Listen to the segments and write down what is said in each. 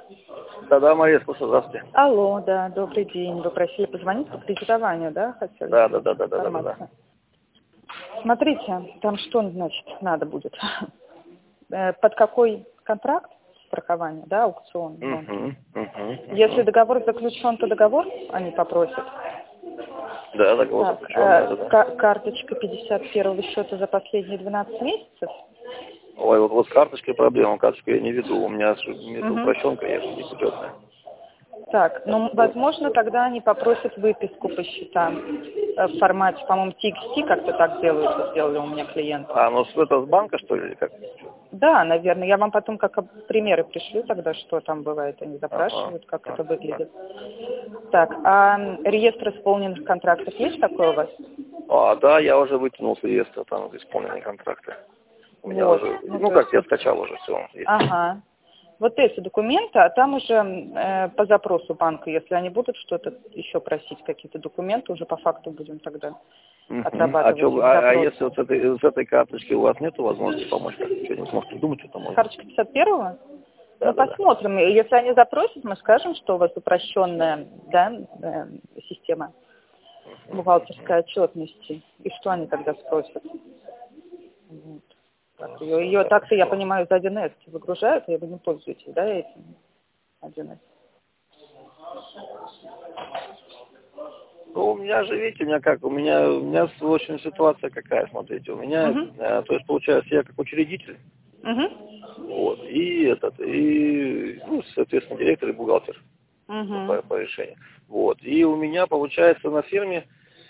Да, Мария, слушай, здравствуйте. Алло, да, добрый день. Вы просили позвонить по кредитованию, да, хотели? Да. Смотрите, там что, значит, надо будет? Под какой контракт страхования, да, аукцион? Если договор заключен, то договор они попросят. Да, договор заключен, да. Карточка 51-го счета за последние 12 месяцев? Ой, вот с карточкой проблема, карточку я не веду, у меня упрощенка есть, непутетная. Так, ну, возможно, тогда они попросят выписку по счетам в формате, по-моему, TXT, как-то так делают, сделали у меня клиенты. Ну это с банка, что ли, или как? Да, наверное. Я вам потом как примеры пришлю тогда, что там бывает, они запрашивают, как это выглядит. Так, а реестр исполненных контрактов есть такой у вас? Да, я уже вытянул с реестра, там исполненные контракты. У меня вот. уже, я скачал уже все. Ага. Вот эти документы, а там уже по запросу банка, если они будут что-то еще просить, какие-то документы, уже по факту будем тогда отрабатывать. А если вот с этой карточки у вас нет возможности помочь? Что-нибудь можете придумать, что-то можно? Карточка 51-го? Да, посмотрим. Если они запросят, мы скажем, что у вас упрощенная, да, система бухгалтерской отчетности, и что они тогда спросят. Вот. Ее так-то, я понимаю, за 1С выгружают, и вы не пользуетесь, да, этим 1С? У меня же, видите, у меня в общем ситуация какая, смотрите, у меня, то есть получается, я как учредитель, вот, соответственно, директор и бухгалтер по решению. Вот, и у меня получается на фирме,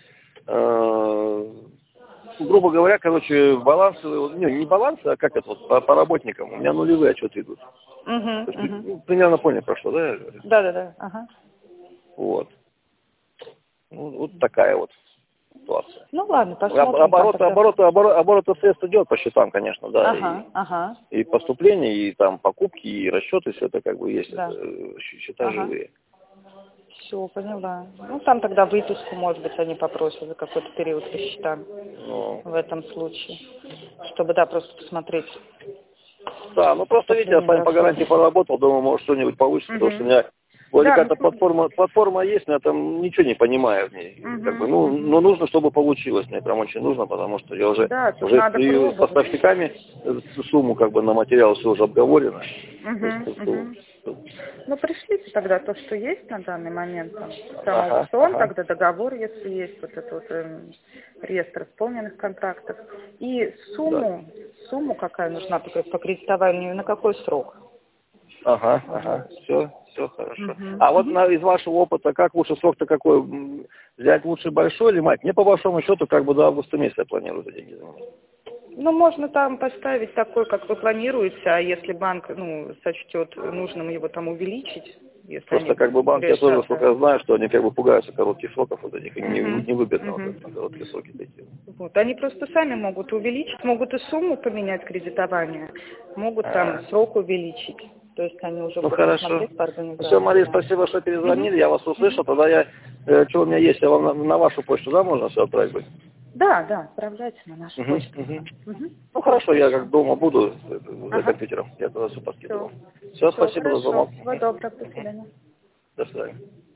грубо говоря, балансы, не балансы, а как это вот, по работникам, у меня нулевые отчеты идут. Примерно поняли, про что, да? Да. Вот. Вот такая вот ситуация. Ну ладно, посмотрим. Оборот средств идет по счетам, конечно, да. И поступления, и там покупки, и расчеты, все это как бы есть, да. счета живые. Все, поняла. Ну, там тогда выписку, может быть, они попросят за какой-то период по счетам в этом случае. Чтобы, да, просто посмотреть. Да, просто видите, я с вами по гарантии поработал, думаю, может, что-нибудь получится, потому что у меня вроде какая-то платформа есть, но я там ничего не понимаю в ней. Но нужно, чтобы получилось. Мне прям очень нужно, потому что я уже с поставщиками сумму на материал все уже обговорено. Ну, пришлите тогда то, что есть на данный момент. Сам аукцион, тогда договор, если есть, вот этот реестр исполненных контрактов. И сумму какая нужна по кредитованию, на какой срок? Все хорошо. А вот из вашего опыта, как лучше, срок-то какой? Взять лучше большой или мать? Мне по большому счету до августа месяца я планирую эти деньги занимать. Ну, можно там поставить такой, как вы планируете, а если банк, сочтет нужным его там увеличить, если просто банк, я тоже, сколько я знаю, что они пугаются коротких сроков вот этих, и не любят на короткие сроки такие. Вот, они просто сами могут увеличить, могут и сумму поменять кредитование, могут там срок увеличить. То есть они уже будут смотреть по организации. Все, Мария, спасибо, что перезвонили, я вас услышал. Тогда что у меня есть, я вам на вашу почту, да, можно все отправить быть? Да, отправляйте на нашу почту. Ну хорошо, я как дома буду за компьютером, я тогда все подкидывал. Все, спасибо за звонок. Всего доброго, до свидания. До свидания.